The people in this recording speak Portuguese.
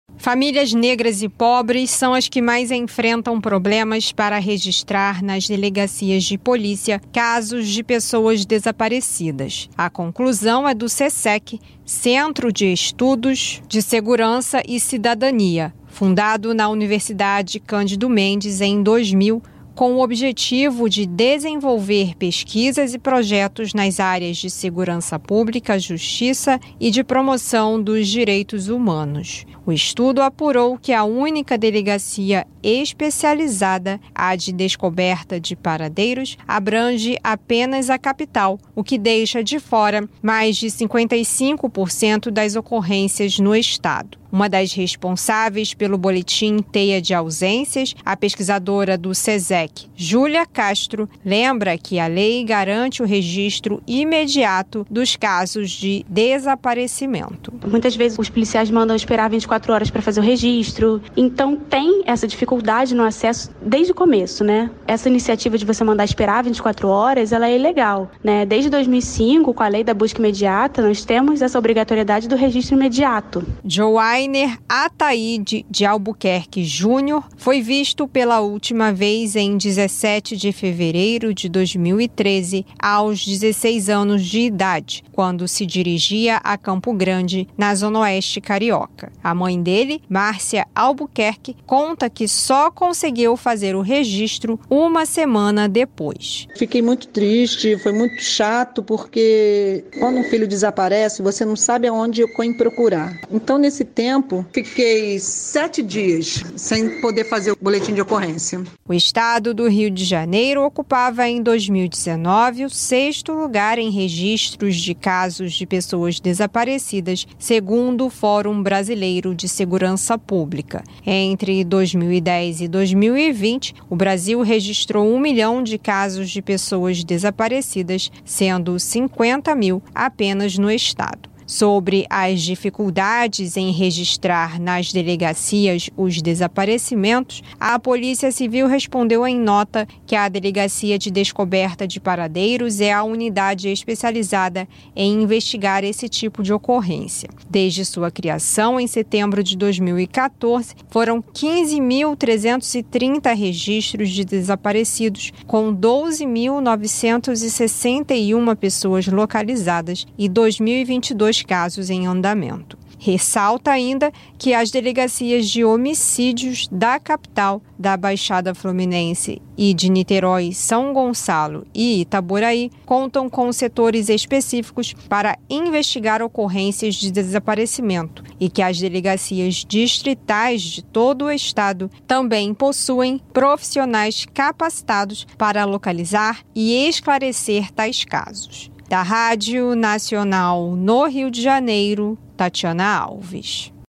Famílias negras e pobres são as que mais enfrentam problemas para registrar nas delegacias de polícia casos de pessoas desaparecidas. A conclusão é do CESEC, Centro de Estudos de Segurança e Cidadania, fundado na Universidade Cândido Mendes em 2000, com o objetivo de desenvolver pesquisas e projetos nas áreas de segurança pública, justiça e de promoção dos direitos humanos. O estudo apurou que a única delegacia especializada, a de descoberta de paradeiros, abrange apenas a capital, o que deixa de fora mais de 55% das ocorrências no estado. Uma das responsáveis pelo boletim Teia de Ausências, a pesquisadora do CESEC, Júlia Castro, lembra que a lei garante o registro imediato dos casos de desaparecimento. Muitas vezes os policiais mandam esperar 24 horas para fazer o registro, então tem essa dificuldade no acesso desde o começo, né? Essa iniciativa de você mandar esperar 24 horas, ela é ilegal, né? Desde 2005, com a lei da busca imediata, nós temos essa obrigatoriedade do registro imediato. Joainer Ataíde de Albuquerque Júnior foi visto pela última vez em 17 de fevereiro de 2013, aos 16 anos de idade, quando se dirigia a Campo Grande, na Zona Oeste Carioca. A mãe dele, Márcia Albuquerque, conta que só conseguiu fazer o registro uma semana depois. Fiquei muito triste, foi muito chato, porque quando um filho desaparece, você não sabe aonde procurar. Então, nesse tempo, fiquei 7 dias sem poder fazer o boletim de ocorrência. O estado do Rio de Janeiro ocupava em 2019 o 6º lugar em registros de casos de pessoas desaparecidas, segundo o Fórum Brasileiro de Segurança Pública. Entre 2010 e 2020, o Brasil registrou 1 milhão de casos de pessoas desaparecidas, sendo 50 mil apenas no estado. Sobre as dificuldades em registrar nas delegacias os desaparecimentos, a Polícia Civil respondeu em nota que a Delegacia de Descoberta de Paradeiros é a unidade especializada em investigar esse tipo de ocorrência. Desde sua criação, em setembro de 2014, foram 15.330 registros de desaparecidos, com 12.961 pessoas localizadas e 2.022 casos em andamento. Ressalta ainda que as delegacias de homicídios da capital, da Baixada Fluminense e de Niterói, São Gonçalo e Itaboraí contam com setores específicos para investigar ocorrências de desaparecimento e que as delegacias distritais de todo o estado também possuem profissionais capacitados para localizar e esclarecer tais casos. Da Rádio Nacional no Rio de Janeiro, Tatiana Alves.